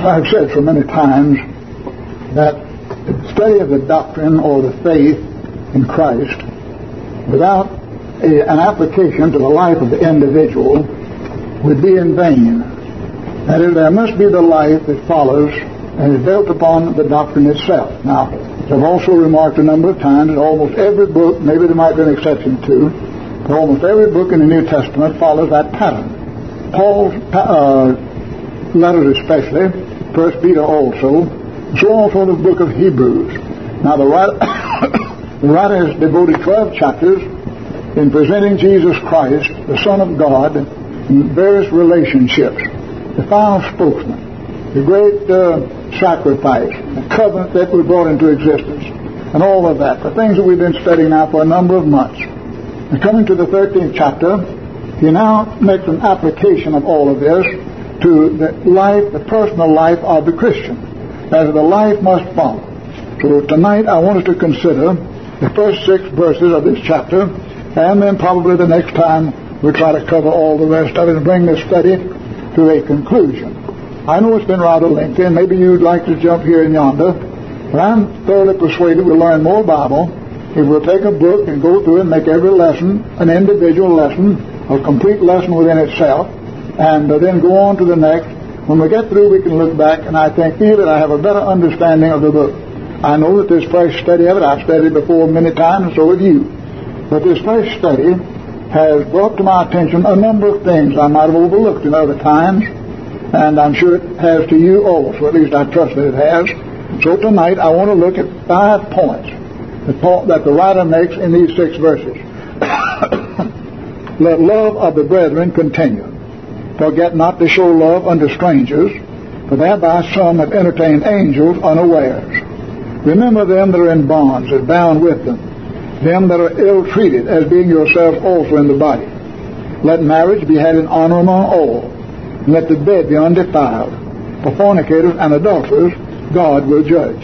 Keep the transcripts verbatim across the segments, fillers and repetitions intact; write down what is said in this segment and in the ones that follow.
I've said so many times that study of the doctrine or the faith in Christ without a, an application to the life of the individual would be in vain. That is, there must be the life that follows and is built upon the doctrine itself. Now, as I've also remarked a number of times, that almost every book, maybe there might be an exception too, but almost every book in the New Testament follows that pattern. Paul's uh, letters especially, First Peter also, so also the book of Hebrews. Now the writer, the writer has devoted twelve chapters in presenting Jesus Christ, the Son of God, in various relationships. The final spokesman, the great uh, sacrifice, the covenant that was brought into existence, and all of that, the things that we've been studying now for a number of months. And coming to the thirteenth chapter, he now makes an application of all of this to the life, the personal life of the Christian, as the life must follow. So tonight I want us to consider the first six verses of this chapter, and then probably the next time we'll try to cover all the rest of it and bring this study to a conclusion. I know it's been rather lengthy, and maybe you'd like to jump here and yonder, but I'm thoroughly persuaded we'll learn more Bible if we'll take a book and go through and make every lesson an individual lesson, a complete lesson within itself, and uh, then go on to the next. When we get through, we can look back, and I think feel that I have a better understanding of the book. I know that this fresh study of it, I've studied before many times, and so have you. But this fresh study has brought to my attention a number of things I might have overlooked in other times, and I'm sure it has to you also. At least I trust that it has. So tonight I want to look at five points that, Paul, that the writer makes in these six verses. Let love of the brethren continue. Forget not to show love unto strangers, for thereby some have entertained angels unawares. Remember them that are in bonds, as bound with them, them that are ill-treated, as being yourselves also in the body. Let marriage be had in honor among all, and let the bed be undefiled. For fornicators and adulterers God will judge.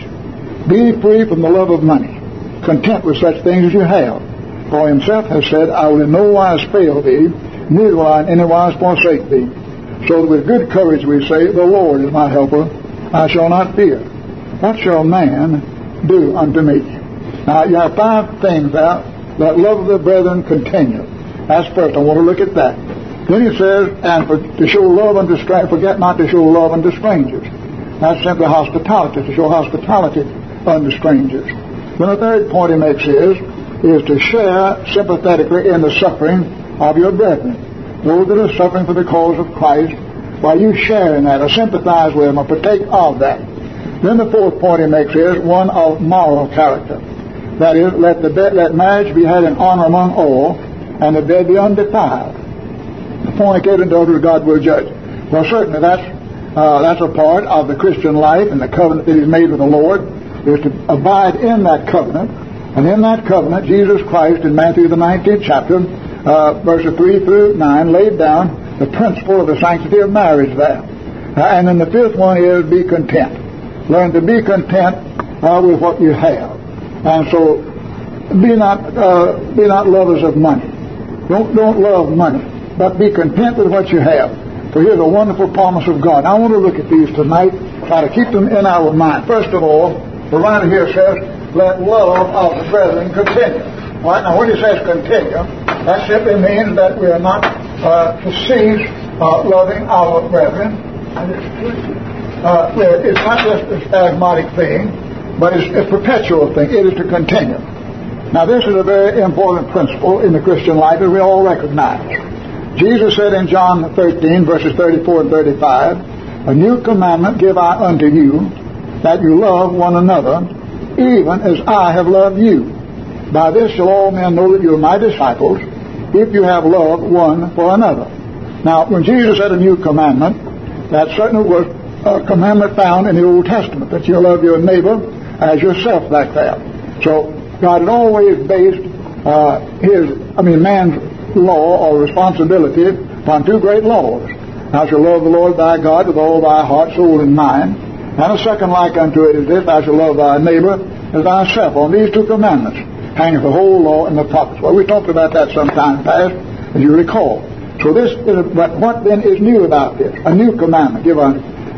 Be free from the love of money, content with such things as you have. For himself has said, I will in no wise fail thee, neither will I in any wise forsake thee. So that with good courage we say, the Lord is my helper, I shall not fear. What shall man do unto me? Now you have five things there. Let love of the brethren continue. That's first. I want to look at that. Then he says, and for, to show love unto strangers, forget not to show love unto strangers. That's simply hospitality, to show hospitality unto strangers. Then the third point he makes is, is to share sympathetically in the suffering of your brethren. Those that are suffering for the cause of Christ, while you share in that, or sympathize with them, or partake of that. Then the fourth point he makes is one of moral character. That is, let the bed, let marriage be had in honor among all, and the bed be undefiled. The fornicator and adulterer God will judge. Well, certainly that's uh, that's a part of the Christian life and the covenant that He's made with the Lord, is to abide in that covenant. And in that covenant, Jesus Christ in Matthew the nineteenth chapter, uh, verses three through nine, laid down the principle of the sanctity of marriage there. Uh, and then the fifth one is be content. Learn to be content uh, with what you have. And so, be not uh, be not lovers of money. Don't don't love money, but be content with what you have. For here's a wonderful promise of God. I want to look at these tonight, try to keep them in our mind. First of all, the writer here says, let love of the brethren continue. All right, now when he says continue, that simply means that we are not uh, to cease uh, loving our brethren. Uh, it's not just a spasmodic thing, but it's a perpetual thing. It is to continue. Now this is a very important principle in the Christian life that we all recognize. Jesus said in John thirteen, verses thirty-four and thirty-five, a new commandment give I unto you, that you love one another, even as I have loved you. By this shall all men know that you are my disciples, if you have love one for another. Now, when Jesus said a new commandment, that certainly was a commandment found in the Old Testament, that you love your neighbor as yourself like that. So, God had always based uh, his, I mean, man's law or responsibility upon two great laws. Thou shalt love the Lord thy God with all thy heart, soul, and mind. And a second like unto it is this, thou shalt love thy neighbor as thyself. On these two commandments hangeth the whole law and the prophets. Well, we talked about that some time past, as you recall. So this is, but what then is new about this? A new commandment give unto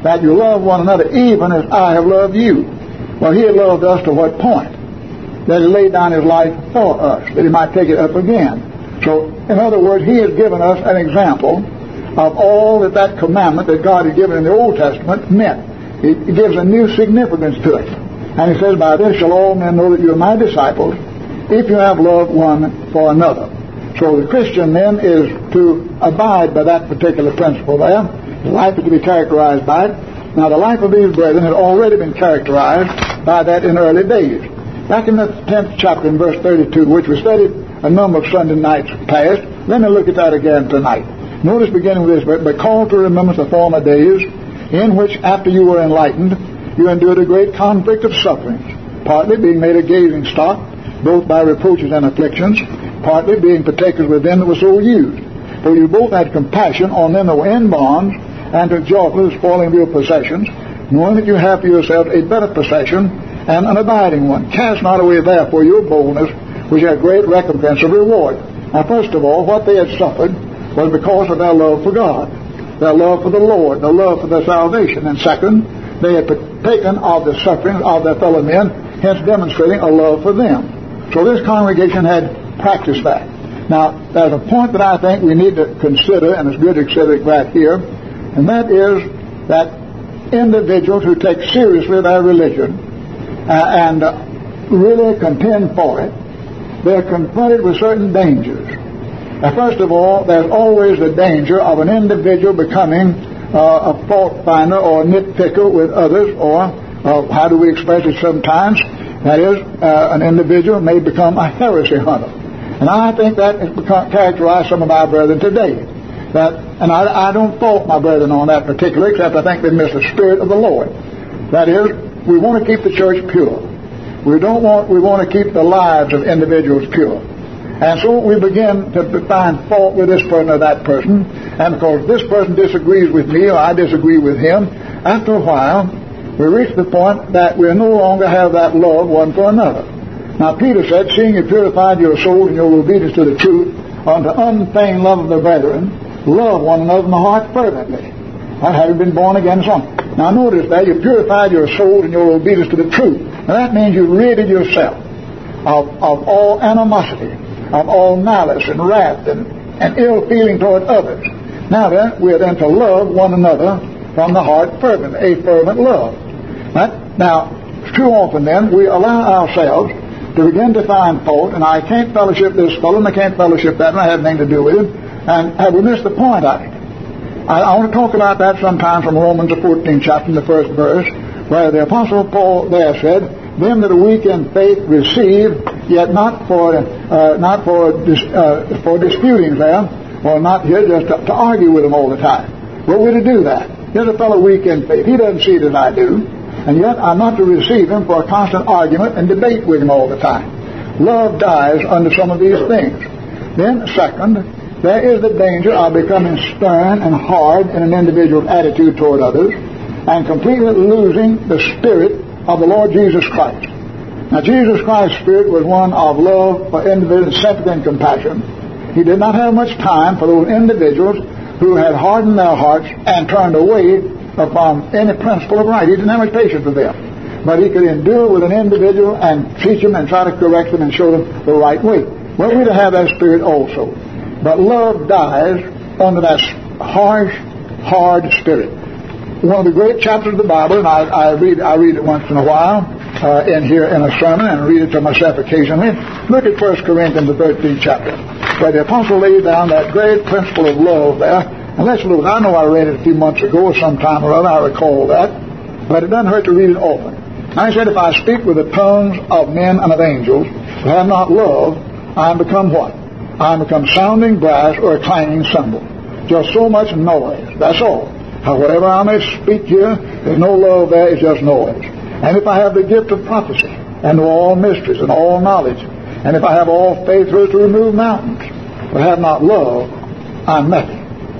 that you love one another even as I have loved you. Well, he had loved us to what point? That he laid down his life for us, that he might take it up again. So, in other words, he has given us an example of all that that commandment that God had given in the Old Testament meant. It gives a new significance to it. And he says, by this shall all men know that you are my disciples, if you have love one for another. So the Christian then is to abide by that particular principle there. The life is to be characterized by it. Now the life of these brethren had already been characterized by that in early days. Back in the tenth chapter in verse thirty-two, which we studied a number of Sunday nights past, let me look at that again tonight. Notice beginning with this, but, but call to remembrance the former days, in which after you were enlightened, you endured a great conflict of sufferings, partly being made a gazing stock, both by reproaches and afflictions, partly being partakers with them that were so used. For you both had compassion on them that were in bonds, and took joyfully the spoiling of your possessions, knowing that you have for yourselves a better possession, and an abiding one. Cast not away therefore your boldness, which hath great recompense of reward. Now first of all, what they had suffered was because of their love for God, their love for the Lord, their love for their salvation. And second, they had partaken of the sufferings of their fellow men, hence demonstrating a love for them. So this congregation had practiced that. Now, there's a point that I think we need to consider, and it's good to consider it right here, and that is that individuals who take seriously their religion uh, and uh, really contend for it, they're confronted with certain dangers. Now, first of all, there's always the danger of an individual becoming uh, a fault finder or a nitpicker with others, or uh, how do we express it sometimes? That is, uh, an individual may become a heresy hunter. And I think that has become, characterized some of our brethren today. That, and I, I don't fault my brethren on that particular, except I think they miss the Spirit of the Lord. That is, we want to keep the church pure. We don't want, we want to keep the lives of individuals pure. And so we begin to find fault with this person or that person, and because this person disagrees with me or I disagree with him, after a while we reach the point that we no longer have that love one for another. Now Peter said, seeing you purified your souls and your obedience to the truth unto unfeigned love of the brethren, love one another in the heart fervently, and having been born again and so on. Now notice that you purified your souls and your obedience to the truth. Now that means you ridded yourself of, of all animosity, of all malice and wrath and, and ill feeling toward others. Now then, we are then to love one another from the heart fervent, a fervent love. Right? Now, too often then, we allow ourselves to begin to find fault, and I can't fellowship this fellow, and I can't fellowship that, and I have nothing to do with it, and have we missed the point of it? I, I want to talk about that sometime from Romans, the fourteenth chapter, in the first verse, where the Apostle Paul there said, them that are weak in faith receive, yet not for uh, not for dis, uh, for disputing there, or not here just to, to argue with them all the time. But we're to do that. Here's a fellow weak in faith. He doesn't see it as I do. And yet I'm not to receive him for a constant argument and debate with him all the time. Love dies under some of these things. Then, second, there is the danger of becoming stern and hard in an individual's attitude toward others and completely losing the spirit of the Lord Jesus Christ. Now, Jesus Christ's spirit was one of love for individuals, sympathy and compassion. He did not have much time for those individuals who had hardened their hearts and turned away upon any principle of right. He didn't have much patience with them. But he could endure with an individual and teach them and try to correct them and show them the right way. Well, we're to have that spirit also. But love dies under that harsh, hard spirit. One of the great chapters of the Bible, and I, I read I read it once in a while uh, in here in a sermon, and read it to myself occasionally. Look at First Corinthians, the thirteenth chapter, where the apostle lays down that great principle of love there. And let's look. I know I read it a few months ago or sometime or other. I recall that. But it doesn't hurt to read it often. I said, if I speak with the tongues of men and of angels, but have not love, I am become what? I am become sounding brass or a clanging cymbal. Just so much noise. That's all. However I may speak here, there's no love there. It's just noise. And if I have the gift of prophecy and know all mysteries and all knowledge, and if I have all faith to remove mountains, but have not love, I'm nothing.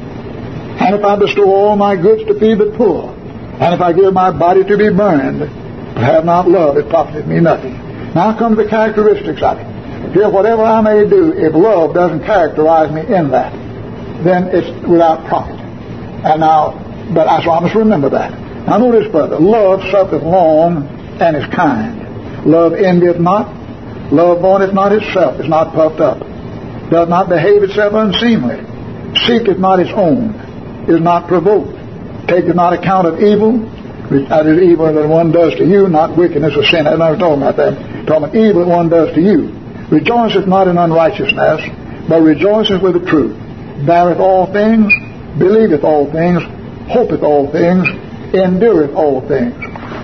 And if I bestow all my goods to feed the poor, and if I give my body to be burned, but have not love, it profiteth me nothing. Now comes the characteristics of it. Here, whatever I may do, if love doesn't characterize me in that, then it's without profit. And now, but I, so I must remember that. Now notice further, love suffereth long and is kind. Love envieth not. Love vaunteth not itself, is not puffed up, doth not behave itself unseemly, seeketh not its own, is not provoked, taketh not account of evil. That is evil that one does to you, not wickedness or sin. I'm not talking about that. I'm talking about evil that one does to you. Rejoiceth not in unrighteousness, but rejoiceth with the truth. Beareth all things, believeth all things, hopeth all things, endureth all things.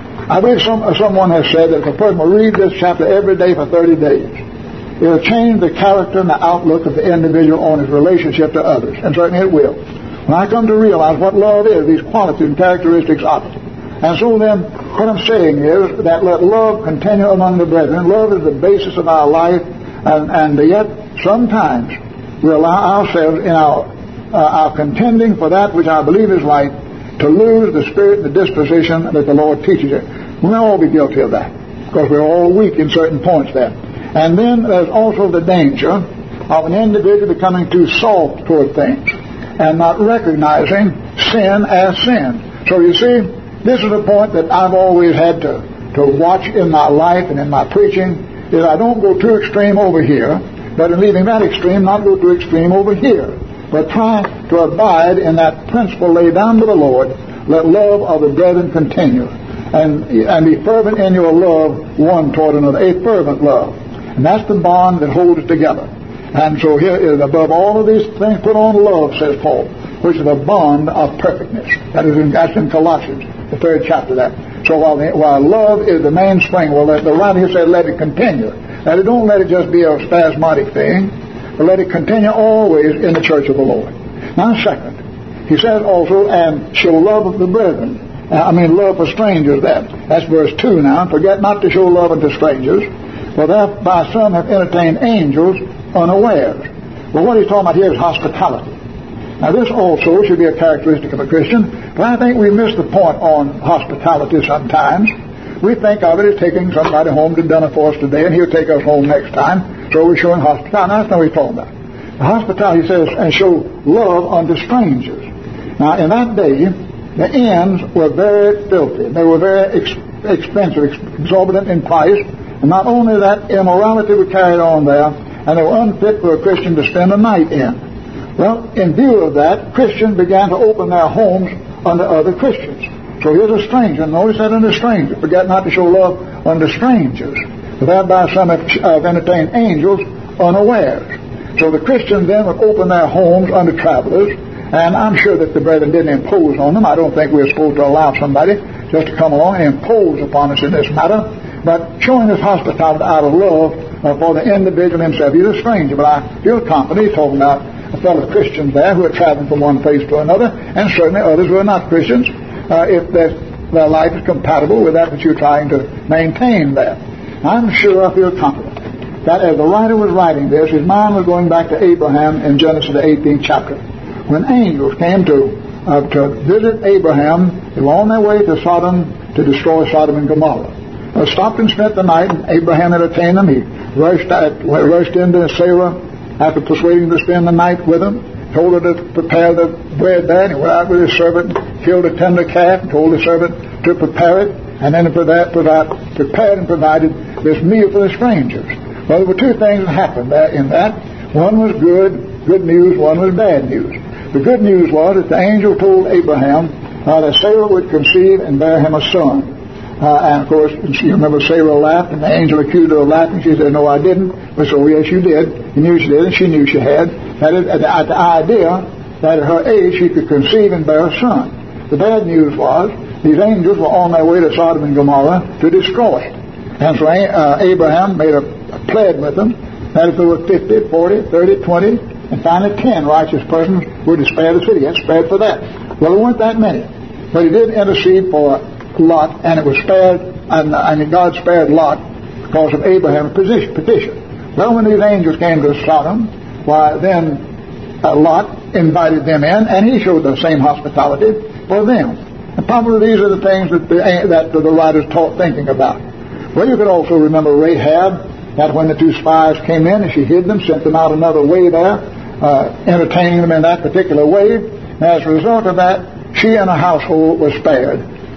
I believe some, someone has said that if a person will read this chapter every day for thirty days, it will change the character and the outlook of the individual on his relationship to others. And certainly it will. When I come to realize what love is, these qualities and characteristics of it. And so then, what I'm saying is that let love continue among the brethren. Love is the basis of our life, and, and yet sometimes we allow ourselves in our, uh, our contending for that which I believe is right to lose the spirit and the disposition that the Lord teaches it. We may all be guilty of that, because we're all weak in certain points there. And then there's also the danger of an individual becoming too soft toward things and not recognizing sin as sin. So you see, this is a point that I've always had to, to watch in my life and in my preaching, is I don't go too extreme over here, but in leaving that extreme, not go too extreme over here, but try to abide in that principle laid down by the Lord. Let love of the brethren continue, and, and be fervent in your love one toward another, a fervent love. And that's the bond that holds it together. And so here is, above all of these things, put on love, says Paul, which is a bond of perfectness. That is in, that's in Colossians, the third chapter there. So while, the, while love is the mainspring, well, the writer here said let it continue. That it don't let it just be a spasmodic thing, but let it continue always in the church of the Lord. Now, second, he says also, and show love of the brethren. Uh, I mean, love for strangers there. That's verse two now. Forget not to show love unto strangers, for thereby some have entertained angels unawares. Well, what he's talking about here is hospitality. Now, this also should be a characteristic of a Christian, but I think we miss the point on hospitality sometimes. We think of it as taking somebody home to dinner for us today, and he'll take us home next time, so we're showing hospitality. Now, that's not what he's talking about. The hospitality says, and show love unto strangers. Now, in that day, the inns were very filthy. They were very ex- expensive, exorbitant in price, and not only that, immorality was carried on there, and they were unfit for a Christian to spend a night in. Well, in view of that, Christians began to open their homes unto other Christians. So here's a stranger. Notice that unto strangers. Forget not to show love unto strangers. For thereby some have entertained angels unawares. So the Christians then would open their homes unto travelers, and I'm sure that the brethren didn't impose on them. I don't think we're supposed to allow somebody just to come along and impose upon us in this matter, but showing us hospitality out of love uh, for the individual himself. He's a stranger, but I feel confident he's talking about a fellow Christians there who are traveling from one place to another, and certainly others who are not Christians, uh, if their, their life is compatible with that which you're trying to maintain there. I'm sure I feel confident that as the writer was writing this, his mind was going back to Abraham in Genesis the eighteenth chapter, when angels came to uh, to visit Abraham. They were on their way to Sodom to destroy Sodom and Gomorrah. They stopped and spent the night, and Abraham entertained them. He rushed, at, rushed into Sarah after persuading them to spend the night with him, told her to prepare the bread there, and he went out with his servant, killed a tender calf, and told the servant to prepare it, and then for that, provide, prepared and provided this meal for the strangers. Well, there were two things that happened there in that. One was good, good news, one was bad news. The good news was that the angel told Abraham uh, that Sarah would conceive and bear him a son. Uh, and, of course, you remember Sarah laughed, and the angel accused her of laughing. She said, no, I didn't. But so, yes, you did. You knew she did, and she knew she had. That is, the, the idea that at her age she could conceive and bear a son. The bad news was these angels were on their way to Sodom and Gomorrah to destroy it. And so uh, Abraham made a, a pledge with them that if there were fifty, forty, thirty, twenty, and finally ten righteous persons were to spare the city. He had spared for that. Well, there weren't that many. But he did intercede for Lot, and it was spared, and, and God spared Lot because of Abraham's petition. Well, when these angels came to Sodom, why then uh, Lot invited them in, and he showed the same hospitality for them. And probably these are the things that the, that the writer's taught thinking about. Well, you could also remember Rahab, that when the two spies came in and she hid them, sent them out another way there, uh, entertaining them in that particular way. And as a result of that, she and her household were spared.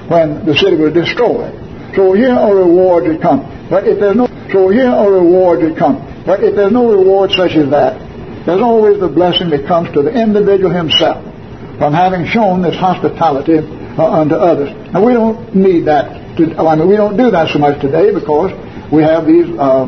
when the city was destroyed. So here are rewards that come. But if there's no so here are rewards that come. But if there's no reward such as that, there's always the blessing that comes to the individual himself from having shown this hospitality uh, unto others. Now we don't need that. To, I mean, we don't do that so much today because we have these uh,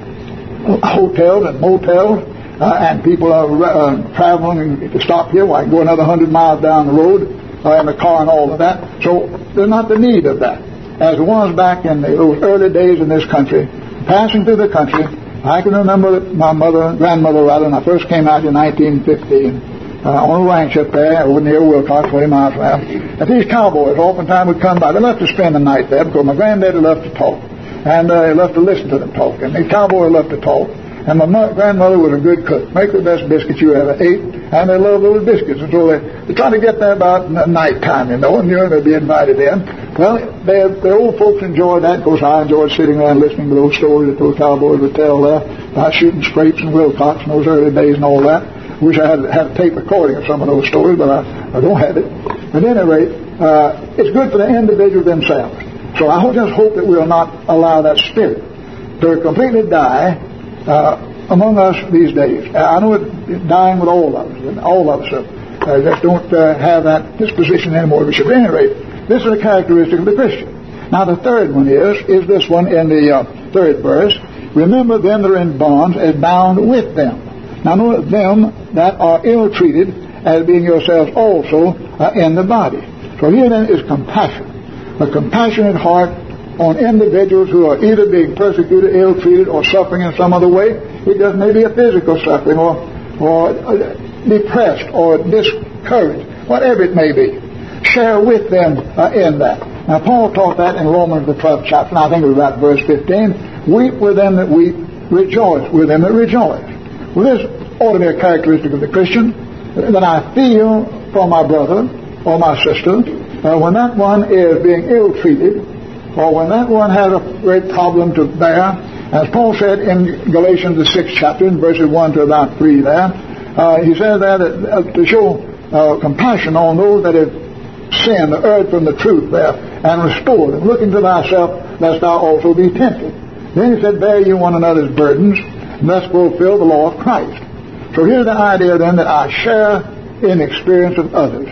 hotels and motels, uh, and people are uh, traveling to stop here. Well, I can go another hundred miles down the road uh, in the car and all of that. So there's not the need of that. As it was back in the, those early days in this country, passing through the country, I can remember that my mother, grandmother rather, when I first came out in nineteen fifteen, uh, on a ranch up there over near Wilcox, twenty miles from there, that these cowboys oftentimes would come by. They loved to spend the night there because my granddaddy loved to talk, and uh, he loved to listen to them talk, and these cowboys loved to talk. And my mo- grandmother was a good cook, make the best biscuits you ever ate, and they loved those biscuits. And so they, they try to get there about n- night time, you know, and you know, they'd be invited in. Well, they, the old folks enjoyed that. Of course, I enjoyed sitting there and listening to those stories that those cowboys would tell there about shooting scrapes and Wilcox in those early days and all that. Wish I had had a tape recording of some of those stories, but I, I don't have it. But at any rate, uh, it's good for the individual themselves. So I just hope that we'll not allow that spirit to completely die Uh, among us these days. I know it's dying with all of us, and all of us uh, just don't uh, have that disposition anymore. But at any rate, this is a characteristic of the Christian. Now the third one is, is this one in the uh, third verse. Remember them that are in bonds as bound with them. Now know them that are ill-treated as being yourselves also uh, in the body. So here then is compassion. A compassionate heart on individuals who are either being persecuted, ill-treated, or suffering in some other way. It just may be a physical suffering, or, or depressed, or discouraged, whatever it may be. Share with them uh, in that. Now, Paul taught that in Romans, the twelfth chapter, and I think it was about verse fifteen. Weep with them that weep, rejoice with them that rejoice. Well, this ought to be a characteristic of the Christian, that I feel for my brother or my sister uh, when that one is being ill-treated, or when that one has a great problem to bear. As Paul said in Galatians, the sixth chapter, in verses one to about three there, uh, he says there that uh, to show uh, compassion on those that have sinned, erred from the truth there, and restored, and look into thyself, lest thou also be tempted. Then he said, bear you one another's burdens, and thus fulfill the law of Christ. So here's the idea then that I share in the experience of others.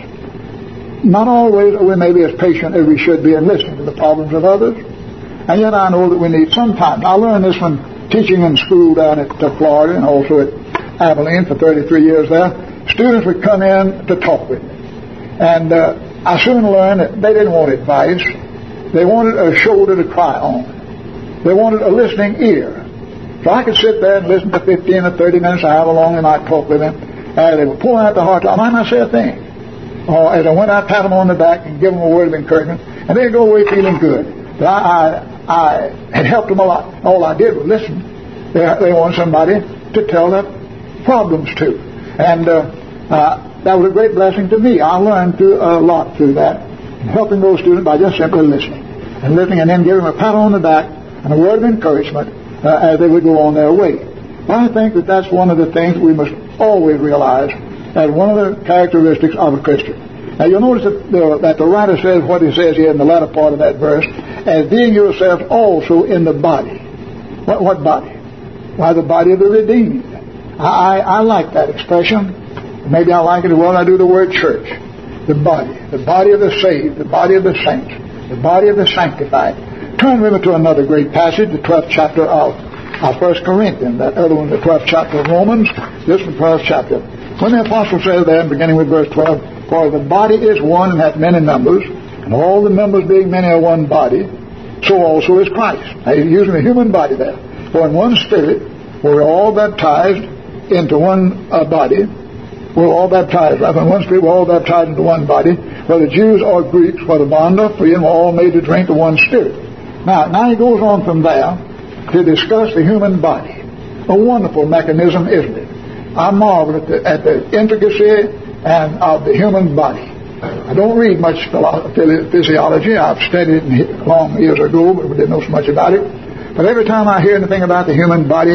Not always are we maybe as patient as we should be in listening to the problems of others. And yet I know that we need some time. I learned this when teaching in school down at uh, Florida and also at Abilene for thirty-three years there. Students would come in to talk with me. And uh, I soon learned that they didn't want advice. They wanted a shoulder to cry on. They wanted a listening ear. So I could sit there and listen for fifteen or thirty minutes, or however long they might talk with them. And they would pull out the heart. I might not say a thing. Or as I went out, pat them on the back and give them a word of encouragement, and they'd go away feeling good. But I, I, I had helped them a lot. All I did was listen. They, they wanted somebody to tell their problems to. And uh, uh, that was a great blessing to me. I learned to, a lot through that, helping those students by just simply listening. And listening and then giving them a pat on the back and a word of encouragement uh, as they would go on their way. Well, I think that that's one of the things we must always realize as one of the characteristics of a Christian. Now you'll notice that the, that the writer says what he says here in the latter part of that verse, as being yourselves also in the body. What, what body? Why, the body of the redeemed. I, I, I like that expression. Maybe I like it as well as I do the word church. The body. The body of the saved. The body of the saints. The body of the sanctified. Turn with me to another great passage, the twelfth chapter of, of First Corinthians. That other one, the twelfth chapter of Romans. This one, twelfth chapter. When the apostle says there, beginning with verse twelve, for the body is one and hath many members, and all the members being many are one body, so also is Christ. Now he's using the human body there. For in one spirit we're all baptized into one uh, body. We're all baptized. Right? In one spirit we're all baptized into one body, whether Jews or Greeks, whether bond or free, and we're all made to drink of one spirit. Now, now he goes on from there to discuss the human body. A wonderful mechanism, isn't it? I marvel at the, at the intricacy and of the human body. I don't read much physiology. I've studied it long years ago, but we didn't know so much about it. But every time I hear anything about the human body,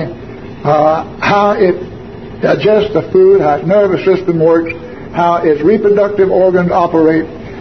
uh, how it digests the food, how its nervous system works, how its reproductive organs operate,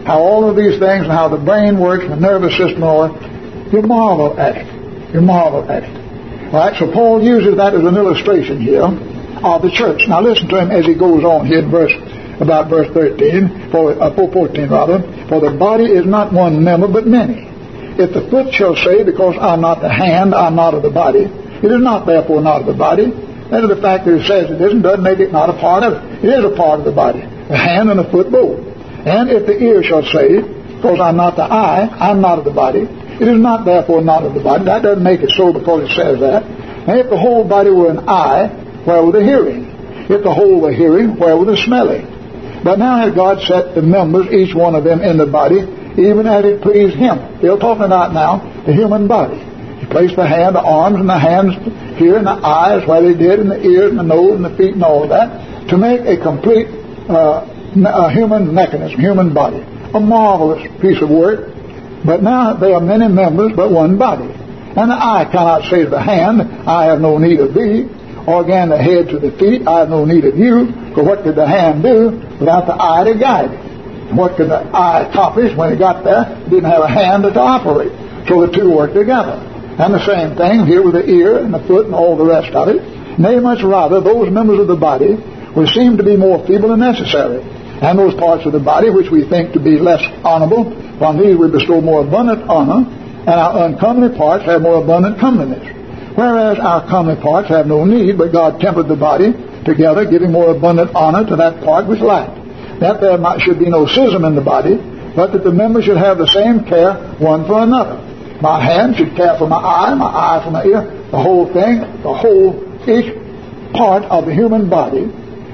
how all of these things and how the brain works, the nervous system, and all that, you marvel at it. You marvel at it. All right, so Paul uses that as an illustration here of the church. Now listen to him as he goes on here in verse, about verse thirteen, for, uh, fourteen rather. For the body is not one member, but many. If the foot shall say, because I'm not the hand, I'm not of the body, it is not therefore not of the body. That is the fact that it says it isn't, doesn't make it not a part of it. It is a part of the body, the hand and the foot both. And if the ear shall say, because I'm not the eye, I'm not of the body, it is not therefore not of the body. That doesn't make it so because it says that. And if the whole body were an eye, where were the hearing? If the whole were hearing, where were the smelling? But now has God set the members, each one of them in the body, even as it pleased Him. They're talking about now the human body. He placed the hand, the arms, and the hands here, and the eyes, where they did, and the ears, and the nose, and the feet, and all of that, to make a complete uh, a human mechanism, human body. A marvelous piece of work. But now there are many members, but one body. And the eye cannot say to the hand, I have no need of thee. Or again, the head to the feet, I have no need of you. For what could the hand do without the eye to guide it? And what could the eye accomplish when it got there? It didn't have a hand to operate. So the two work together. And the same thing here with the ear and the foot and all the rest of it. Nay, much rather, those members of the body which seem to be more feeble and necessary, and those parts of the body which we think to be less honorable, on these we bestow more abundant honor, and our uncomely parts have more abundant comeliness. Whereas our comely parts have no need, but God tempered the body together, giving more abundant honor to that part which lacked, that there might, should be no schism in the body, but that the members should have the same care one for another. My hand should care for my eye, my eye for my ear, the whole thing, the whole, each part of the human body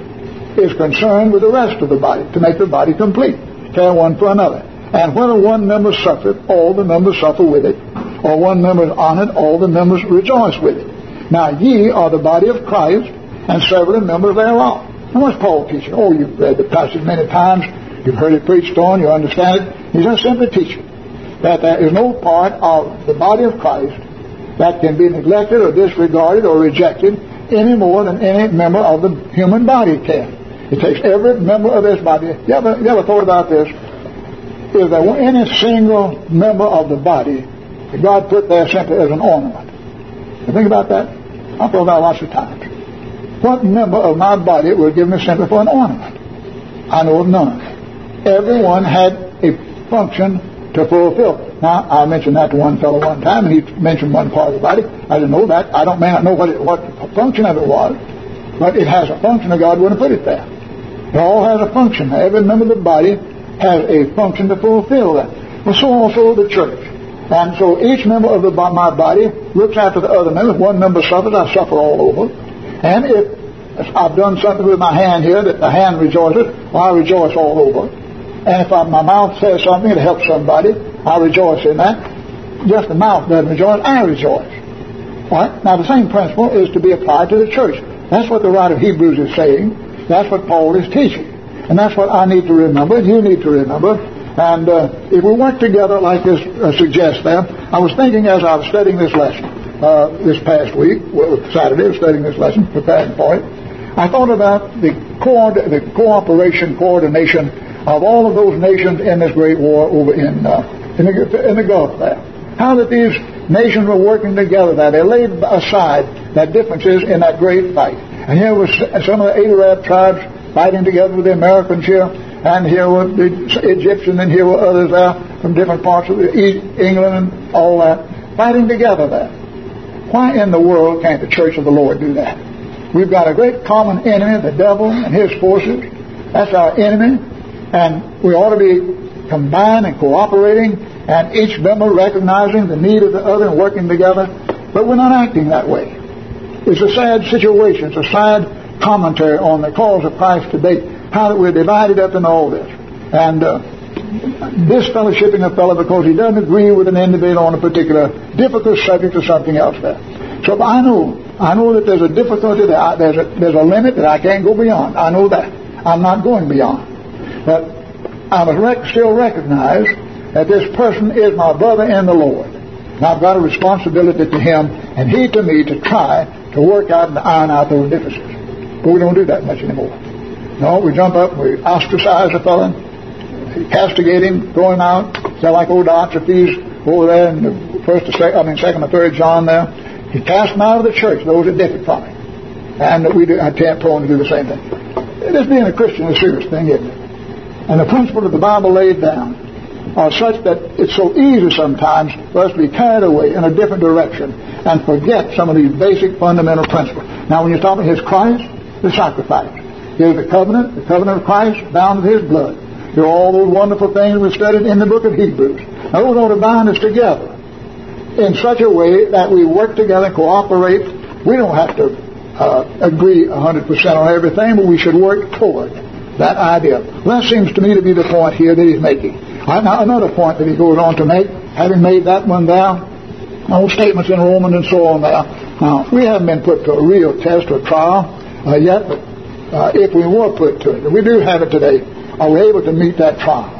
is concerned with the rest of the body, to make the body complete, care one for another. And whether one member suffereth, all the members suffer with it, or one member is honored, all the members rejoice with it. Now ye are the body of Christ, and several members thereof. Now what's Paul teaching? Oh, you've read the passage many times, you've heard it preached on, you understand it. He's just simply teaching that there is no part of the body of Christ that can be neglected or disregarded or rejected any more than any member of the human body can. It takes every member of this body. You ever, you ever thought about this? Is there any single member of the body that God put there simply as an ornament? You think about that? I've thought about it lots of times. What member of my body would give me simply for an ornament? I know of none. Everyone had a function to fulfill. Now, I mentioned that to one fellow one time, and he mentioned one part of the body. I didn't know that. I don't may not know what it, what the function of it was, but it has a function, and God wouldn't put it there. It all has a function. Every member of the body has a function to fulfill that. Well, so also the church. And so each member of the, my body looks after the other members. One member suffers, I suffer all over. And if I've done something with my hand here that the hand rejoices, well, I rejoice all over. And if I, my mouth says something that helps somebody, I rejoice in that. Just the mouth doesn't rejoice, I rejoice. All right? Now, the same principle is to be applied to the church. That's what the writer of Hebrews is saying. That's what Paul is teaching. And that's what I need to remember, and you need to remember. And uh, if we work together like this uh, suggests there, I was thinking as I was studying this lesson uh, this past week, well, Saturday, I was studying this lesson, preparing for it, I thought about the, co- the cooperation, coordination of all of those nations in this great war over in, uh, in, the, in the Gulf there. How that these nations were working together there. They laid aside their differences in that great fight. And here was some of the Arab tribes fighting together with the Americans here, and here were the Egyptians, and here were others there from different parts of England and all that, fighting together there. Why in the world can't the Church of the Lord do that? We've got a great common enemy, the devil and his forces. That's our enemy, and we ought to be combined and cooperating, and each member recognizing the need of the other and working together, but we're not acting that way. It's a sad situation. It's a sad commentary on the cause of Christ today, how that we're divided up in all this. And uh, disfellowshipping a fellow because he doesn't agree with an individual on a particular difficult subject or something else there. So if I know, I know that there's a difficulty, that I, there's, a, there's a limit that I can't go beyond. I know that. I'm not going beyond. But I must rec- still recognize that this person is my brother in the Lord. And I've got a responsibility to him and he to me to try to work out and iron out those differences. But we don't do that much anymore. No, we jump up, we ostracize a fellow, castigate him, throw him out. Sound like old Diotrephes over there in the first, or second, I mean second or third John there. He cast them out of the church, those that differed from him. And we do, I can't prone to do the same thing. This being a Christian is a serious thing, isn't it? And the principles that the Bible laid down are such that it's so easy sometimes for us to be carried away in a different direction and forget some of these basic fundamental principles. Now, when you're talking His Christ, the sacrifice. Here's the covenant, the covenant of Christ, bound with His blood. There are all those wonderful things we studied in the book of Hebrews. Now, those ought to bind us together in such a way that we work together and cooperate. We don't have to uh, agree one hundred percent on everything, but we should work toward that idea. Well, that seems to me to be the point here that he's making. Now, another point that he goes on to make, having made that one there, old statements in Romans and so on there. Now, we haven't been put to a real test or trial uh, yet, but uh, if we were put to it, and we do have it today, are we able to meet that trial?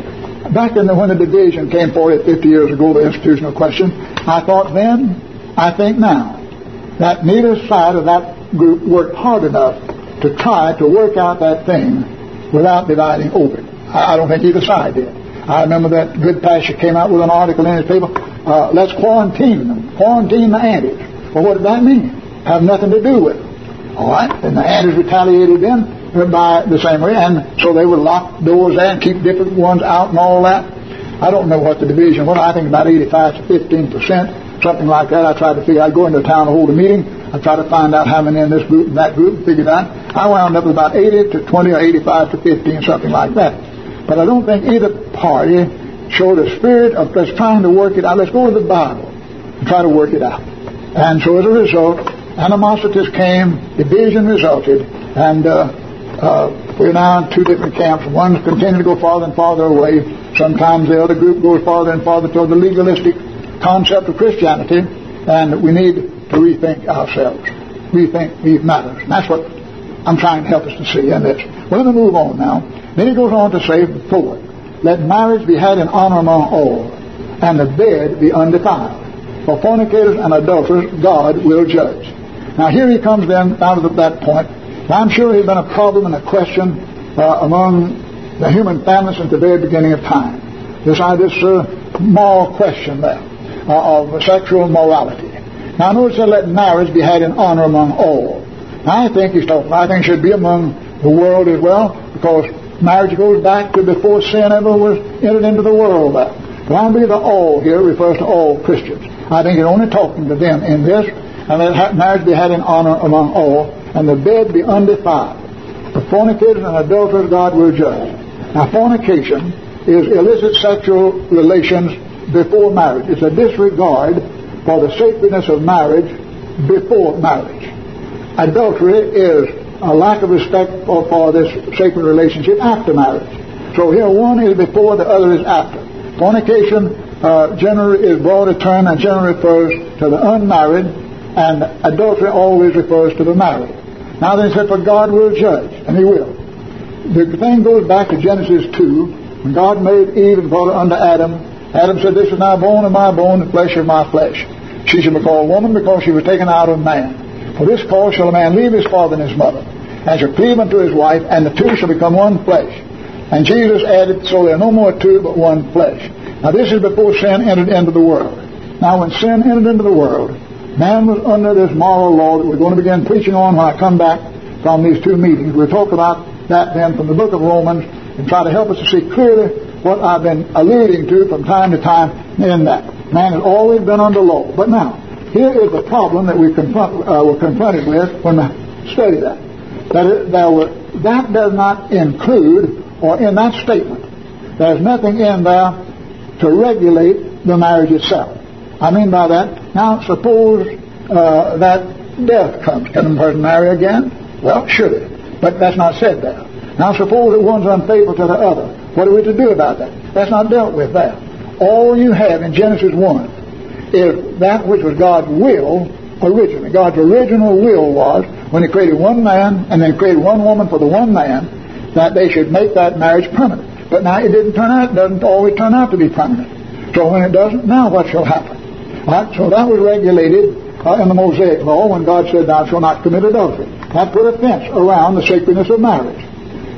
Back in the, when the division came forward fifty years ago, the institutional question, I thought then, I think now, that neither side of that group worked hard enough to try to work out that thing without dividing over it. I, I don't think either side did. I remember that good pastor came out with an article in his paper, uh, let's quarantine them, quarantine the Antis. Well, what did that mean? Have nothing to do with it. All right, and the Antis retaliated then by the same way, and so they would lock doors there and keep different ones out and all that. I don't know what the division was. I think about eighty-five to fifteen percent, something like that. I tried to figure, I'd go into town to hold a meeting. I tried to find out how many in this group and that group, and figured out. I wound up with about eighty to twenty or eighty-five to fifteen, something like that. But I don't think either party showed a spirit of just trying to work it out. Let's go to the Bible and try to work it out. And so as a result, animosities came, division resulted, and uh, uh, we're now in two different camps. One continues to go farther and farther away. Sometimes the other group goes farther and farther toward the legalistic concept of Christianity, and we need to rethink ourselves, rethink these matters. And that's what I'm trying to help us to see in this. Well, let me move on now. Then he goes on to say, fourth, let marriage be had in honor among all, and the bed be undefiled. For fornicators and adulterers, God will judge. Now here he comes then down to that point. I'm sure there's been a problem and a question uh, among the human family since the very beginning of time. This, uh, this uh, moral question there uh, of sexual morality. Now notice that let marriage be had in honor among all. Now I think he's talking, I think it should be among the world as well, because marriage goes back to before sin ever was entered into the world. But I believe the all here refers to all Christians. I think it's only talking to them in this, and let marriage be had in honor among all, and the bed be undefiled. The fornicators and adulterers God will judge. Now fornication is illicit sexual relations before marriage. It's a disregard for the sacredness of marriage before marriage. Adultery is a lack of respect for, for this sacred relationship after marriage. So here one is before, the other is after. Fornication uh, generally is broader term and generally refers to the unmarried, and adultery always refers to the married. Now then he said, for God will judge, and He will. The thing goes back to Genesis two, when God made Eve and brought her unto Adam. Adam said, this is now bone of my bone and flesh of my flesh. She shall be called woman because she was taken out of man. For this cause shall a man leave his father and his mother, and shall cleave unto his wife, and the two shall become one flesh. And Jesus added, so there are no more two, but one flesh. Now this is before sin entered into the world. Now when sin entered into the world, man was under this moral law that we're going to begin preaching on when I come back from these two meetings. We'll talk about that then from the book of Romans, and try to help us to see clearly what I've been alluding to from time to time in that. Man has always been under law. But now, here is the problem that we confront, uh, were confronted with when we study that. That, it, there were, that does not include, or in that statement, there's nothing in there to regulate the marriage itself. I mean by that, now suppose uh, that death comes. Can a person marry again? Well, should it? But that's not said there. Now suppose that one's unfaithful to the other. What are we to do about that? That's not dealt with there. All you have in Genesis one is that which was God's will originally. God's original will was, when He created one man and then created one woman for the one man, that they should make that marriage permanent. But now it didn't turn out, it doesn't always turn out to be permanent. So when it doesn't, now what shall happen? Right? So that was regulated uh, in the Mosaic law when God said, thou shalt not commit adultery. That put a fence around the sacredness of marriage.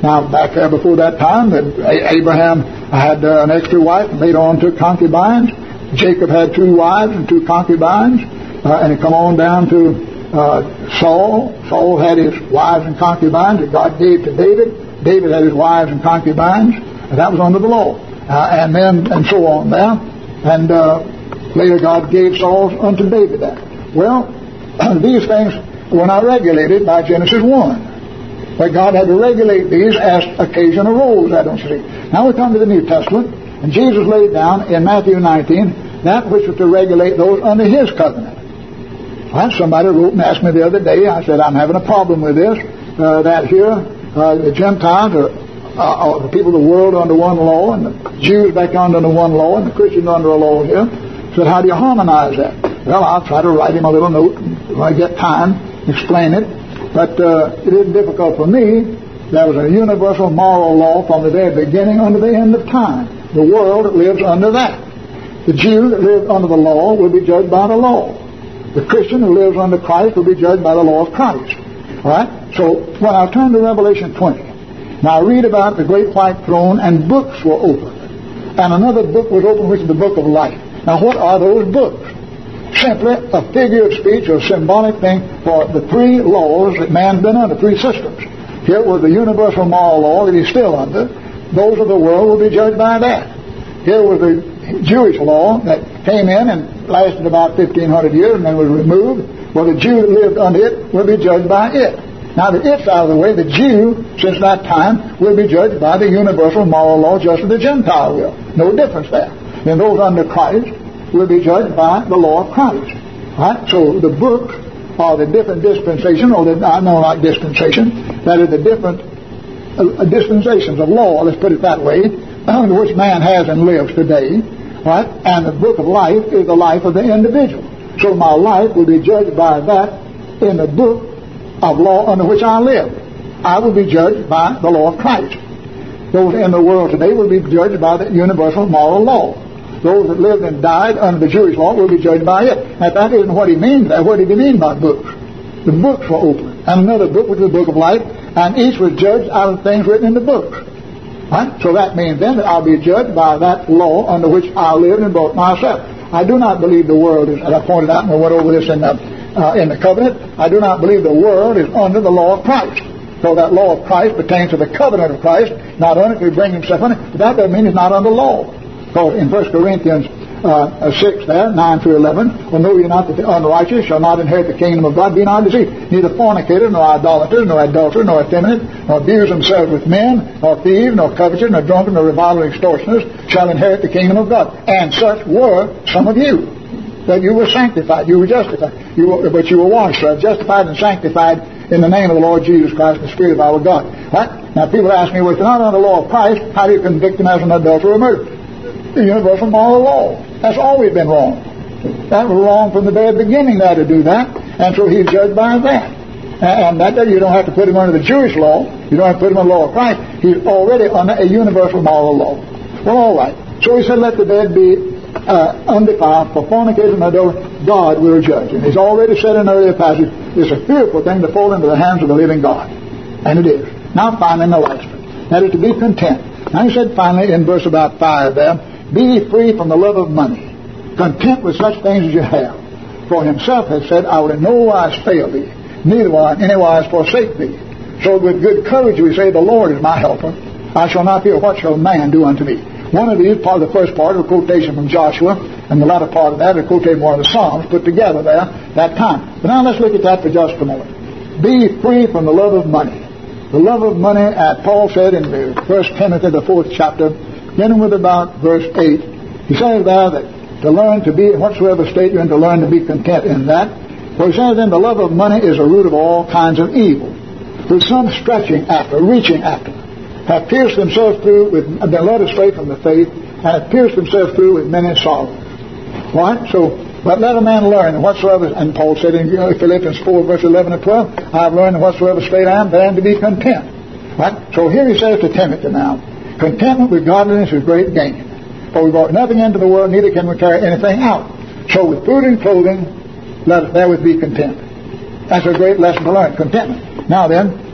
Now, back there before that time, that Abraham had uh, an extra wife and later on took concubines. Jacob had two wives and two concubines. Uh, and it come on down to uh, Saul. Saul had his wives and concubines that God gave to David. David had his wives and concubines. And that was under the law. Uh, and then, and so on there. And uh, later God gave Saul unto David that. Well, these things were not regulated by Genesis one. But God had to regulate these as occasion arose, I don't see. Now we come to the New Testament, and Jesus laid down in Matthew nineteen that which was to regulate those under His covenant. Well, somebody wrote and asked me the other day, I said, I'm having a problem with this, uh, that here uh, the Gentiles are, uh, are the people of the world under one law, and the Jews back under one law, and the Christians under a law here. I said, how do you harmonize that? Well, I'll try to write him a little note when I get time, explain it. But uh, it isn't difficult for me. There was a universal moral law from the very beginning unto the end of time. The world lives under that. The Jew that lives under the law will be judged by the law. The Christian who lives under Christ will be judged by the law of Christ. All right? So when I turn to Revelation twenty, now I read about the great white throne, and books were opened. And another book was opened, which is the book of life. Now what are those books? Simply a figure of speech or symbolic thing for the three laws that man's been under, three systems. Here was the universal moral law that he's still under. Those of the world will be judged by that. Here was the Jewish law that came in and lasted about fifteen hundred years and then was removed. Well, the Jew that lived under it will be judged by it. Now that it's out of the way, the Jew, since that time, will be judged by the universal moral law just as the Gentile will. No difference there. Then those under Christ will be judged by the law of Christ. Right? So the books are the different dispensations, or the, I know not dispensation, that are the different uh, dispensations of law, let's put it that way, under which man has and lives today. Right? And the book of life is the life of the individual. So my life will be judged by that in the book of law under which I live. I will be judged by the law of Christ. Those in the world today will be judged by the universal moral law. Those that lived and died under the Jewish law will be judged by it. Now, that isn't what he means there. What did he mean by books? The books were open. And another book, which is the book of life, and each was judged out of things written in the books. Right? So that means then that I'll be judged by that law under which I lived and brought myself. I do not believe the world is, as I pointed out, and I went over this in the, uh, in the covenant, I do not believe the world is under the law of Christ. So that law of Christ pertains to the covenant of Christ, not only to bring himself under it, but that doesn't mean it's not under law. Because in First Corinthians uh, six there, nine through eleven, well, know ye not that the unrighteous shall not inherit the kingdom of God? Be not deceived. Neither fornicators, nor idolaters, nor adulterers, nor effeminate, nor abuse themselves with men, nor thieves, nor covetous, nor drunken, nor revilers, extortioners, shall inherit the kingdom of God. And such were some of you. That you were sanctified, you were justified, you were, but you were washed, so justified and sanctified in the name of the Lord Jesus Christ, the Spirit of our God. Right? Now people ask me, well, if you're not under the law of Christ, how do you convict him as an adulterer or murderer? The universal moral law. That's always been wrong. That was wrong from the very beginning there to do that, and so he's judged by that. And that you don't have to put him under the Jewish law. You don't have to put him under the law of Christ. He's already under a universal moral law. Well, all right. So he said, let the dead be uh, undefiled, for fornication and adultery, God will judge. And he's already said in an earlier passage, it's a fearful thing to fall into the hands of the living God. And it is. Now finally, the last one. That is to be content. Now he said finally in verse about five there, be ye free from the love of money, content with such things as you have. For himself has said, I will in no wise fail thee, neither will I in any wise forsake thee. So with good courage we say, the Lord is my helper. I shall not fear, what shall man do unto me? One of these, part of the first part, of a quotation from Joshua, and the latter part of that, a quotation from one of the Psalms, put together there, that time. But now let's look at that for just a moment. Be free from the love of money. The love of money, as Paul said in the First Timothy, the fourth chapter, beginning with about verse eight, he says there that to learn to be, whatsoever state you're in, to learn to be content in that. For he says then, the love of money is a root of all kinds of evil, with some stretching after, reaching after, have pierced themselves through, with, been led astray from the faith, and have pierced themselves through with many sorrows. Right? So, but let a man learn whatsoever, and Paul said in Philippians four, verse eleven and twelve, I have learned in whatsoever state I am, then to be content. Right? So here he says to Timothy now, contentment with godliness is great gain. For we brought nothing into the world, neither can we carry anything out. So with food and clothing, let us therewith be content. That's a great lesson to learn, contentment. Now then,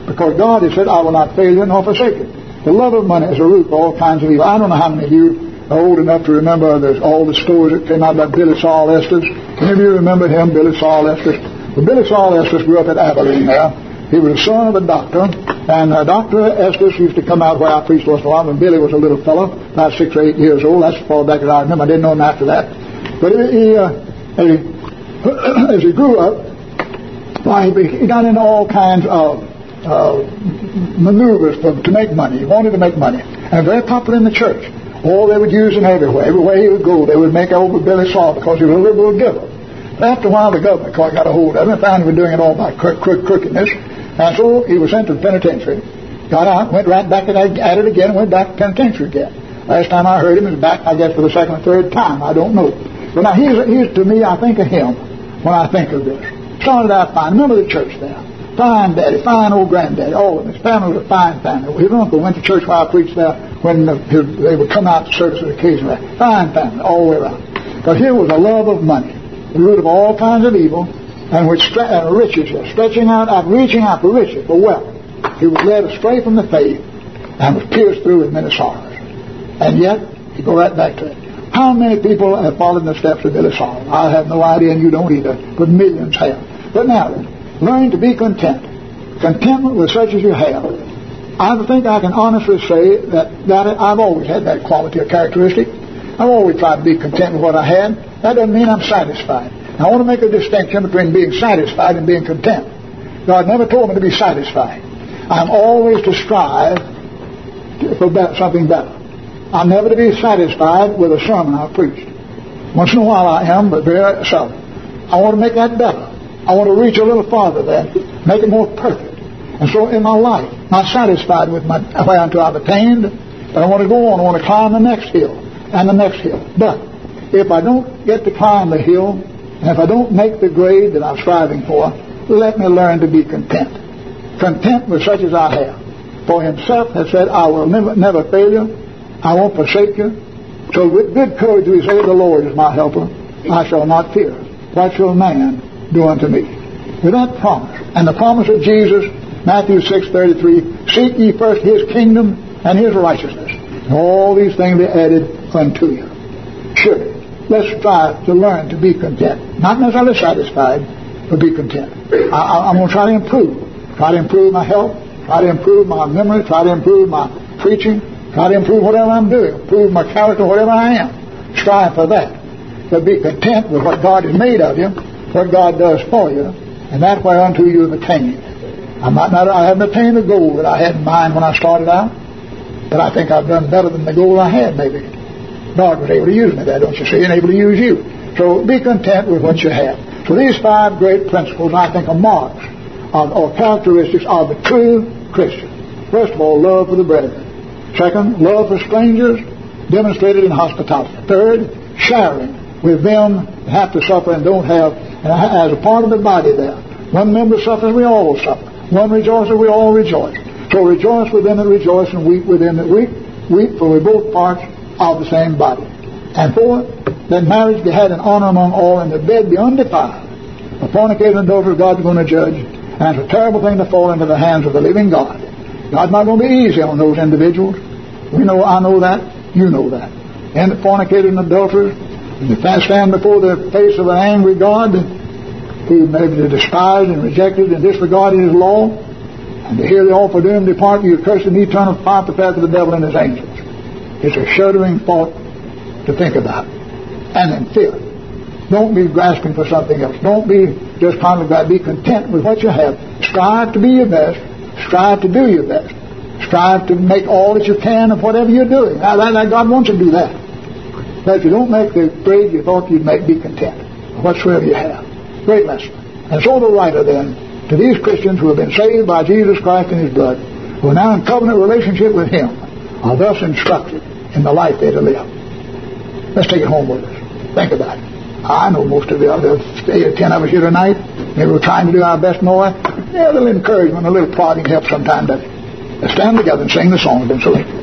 Because God has said, I will not fail you nor forsake you. The love of money is a root of all kinds of evil. I don't know how many of you are old enough to remember there's all the stories that came out about Billy Saul Estes. Any of you remember him, Billy Saul Estes? Well, Billy Saul Estes grew up at Abilene there. He was the son of a doctor, and uh, Doctor Estes used to come out where I preached once in a while when Billy was a little fellow, about six or eight years old. That's as far back as I remember. I didn't know him after that. But he, uh, as, he as he grew up, why, he got into all kinds of uh, maneuvers for, to make money. He wanted to make money. And very popular in the church. Oh, they would use him everywhere. Everywhere he would go, they would make over Billy Saul because he was a liberal giver. But after a while, the government got a hold of him and found he was doing it all by crook, crook, crookedness. And so he was sent to the penitentiary, got out, went right back at it again, and went back to the penitentiary again. Last time I heard him, he was back, I guess, for the second or third time. I don't know. But now, he's, he's to me, I think of him when I think of this. Started out fine. Remember the church there. Fine daddy, fine old granddaddy, all of them. His family was a fine family. His uncle went to church while I preached there when the, his, they would come out to services occasionally. Fine family, all the way around. Because here was a love of money, the root of all kinds of evil, and which stre- uh, riches, uh, stretching out, out, reaching out for riches, for wealth. He was led astray from the faith and was pierced through with many sorrows. And yet, he go right back to it. How many people have followed in the steps of Billy Saul? I have no idea, and you don't either, but millions have. But now, learn to be content. Contentment with such as you have. I think I can honestly say that, that I've always had that quality or characteristic. I've always tried to be content with what I had. That doesn't mean I'm satisfied. I want to make a distinction between being satisfied and being content. God never told me to be satisfied. I'm always to strive for better, something better. I'm never to be satisfied with a sermon I've preached. Once in a while I am, but very seldom. I want to make that better. I want to reach a little farther there, make it more perfect. And so in my life, not satisfied with my way until I've attained, but I want to go on. I want to climb the next hill and the next hill. But if I don't get to climb the hill, and if I don't make the grade that I'm striving for, let me learn to be content. Content with such as I have. For himself has said, I will never, never fail you. I won't forsake you. So with good courage we say, the Lord is my helper. I shall not fear. What shall man do unto me? With that promise, and the promise of Jesus, Matthew six thirty-three, seek ye first his kingdom and his righteousness, and all these things be added unto you. Surely, let's strive to learn to be content. Not necessarily satisfied, but be content. I, I, I'm going to try to improve. Try to improve my health. Try to improve my memory. Try to improve my preaching. Try to improve whatever I'm doing. Improve my character, whatever I am. Strive for that. But be content with what God has made of you, what God does for you, and that whereunto you have attained. I'm not, not, I haven't attained the goal that I had in mind when I started out, but I think I've done better than the goal I had, maybe. God was able to use me there, don't you see, and able to use you. So be content with what you have. So these five great principles, I think, are marks of, or characteristics of the true Christian. First of all, love for the brethren. Second, love for strangers, demonstrated in hospitality. Third, sharing with them that have to suffer and don't have, and as a part of the body there. One member suffers, we all suffer. One rejoices, we all rejoice. So rejoice with them that rejoice, and weep with them that weep. Weep, for we're both parts of the same body. And fourth, that marriage be had in honor among all, and the bed be undefiled. The fornicator and adulterer, God's going to judge, and it's a terrible thing to fall into the hands of the living God. God's not going to be easy on those individuals. We know, I know that, you know that. And the fornicator and adulterers, they stand before the face of an angry God who may be despised and rejected and disregarded his law, and to hear the awful doom, depart you cursed in eternal fire prepared for the devil and his angels. It's a shuddering thought to think about. And in fear. Don't be grasping for something else. Don't be just trying to be content with what you have. Strive to be your best. Strive to do your best. Strive to make all that you can of whatever you're doing. Now, that, that God wants you to do that. But if you don't make the grade you thought you'd make, be content whatsoever you have. Great lesson. And so the writer then, to these Christians who have been saved by Jesus Christ and his blood, who are now in covenant relationship with him, are thus instructed in the life they're to live. Let's take it home with us. Think about it. I know most of the other eight or ten of us here tonight, maybe we're trying to do our best more. Yeah, a little encouragement, a little prodding helps sometimes, doesn't it? Let's stand together and sing the song that's been selected.